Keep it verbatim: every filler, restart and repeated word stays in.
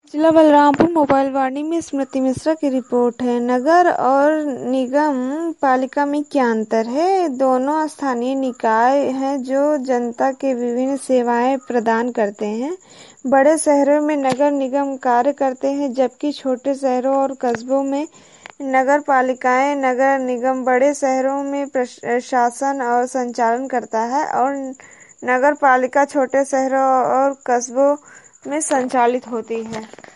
जिला बलरामपुर मोबाइल वाणी में स्मृति मिश्रा की रिपोर्ट है। नगर और निगम पालिका में क्या अंतर है? दोनों स्थानीय निकाय हैं जो जनता के विभिन्न सेवाएं प्रदान करते हैं। बड़े शहरों में नगर निगम कार्य करते हैं, जबकि छोटे शहरों और कस्बों में नगर पालिकाएं। नगर निगम बड़े शहरों में प्रशासन और संचालन करता है और नगर पालिका छोटे शहरों और कस्बों में संचालित होती है।